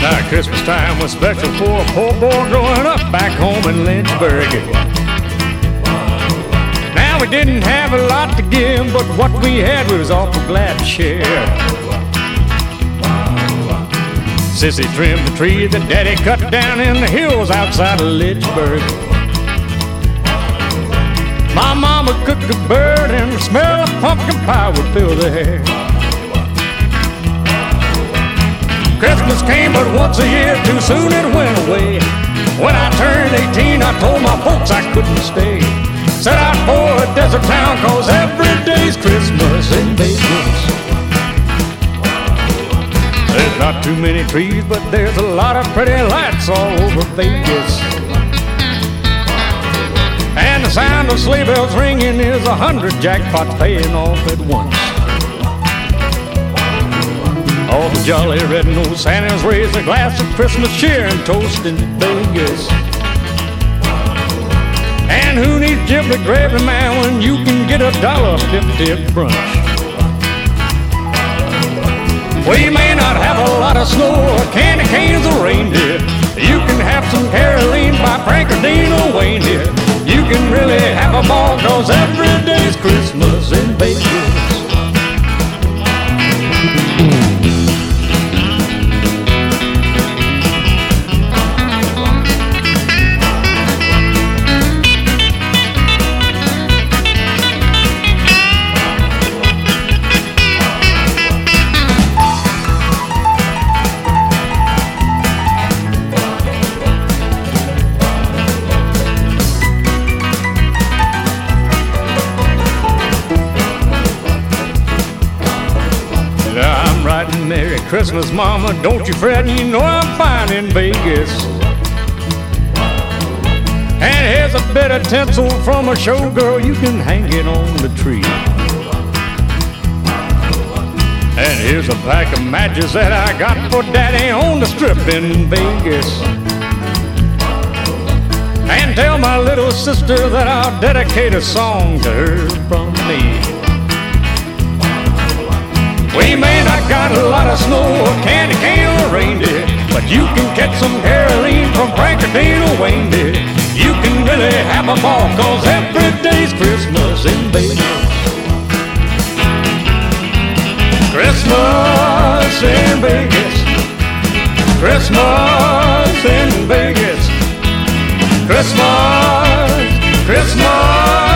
Now Christmas time was special for a poor boy growing up back home in Lynchburg. Now we didn't have a lot to give, but what we had we was awful glad to share. Sissy trimmed the tree that Daddy cut down in the hills outside of Lynchburg. My mama cooked a bird and the smell of pumpkin pie would fill the air. Christmas came but once a year, too soon it went away. When I turned 18, I told my folks I couldn't stay. Set out for a desert town, cause every day's Christmas in Vegas. There's not too many trees, but there's a lot of pretty lights all over Vegas. And the sound of sleigh bells ringing is 100 jackpots paying off at once. All the jolly red-nosed Santas raise a glass of Christmas cheer and toast in Vegas. And who needs giblet gravy, man, when you can get $1.50 at brunch? We may not have a lot of snow or candy canes or reindeer. You can have some Caroline by Frank or Dean or Wayne here. You can really have a ball, cause every day's Christmas in Vegas. Merry Christmas, Mama, don't you fret, you know I'm fine in Vegas. And here's a bit of tinsel from a showgirl, you can hang it on the tree. And here's a pack of matches that I got for Daddy on the strip in Vegas. And tell my little sister that I'll dedicate a song to her from me. We may not got a lot of snow or candy cane or reindeer, but you can catch some Caroline from Frank or Dean or Wayne dear. You can really have a ball, cause every day's Christmas in Vegas. Christmas in Vegas. Christmas in Vegas. Christmas, Christmas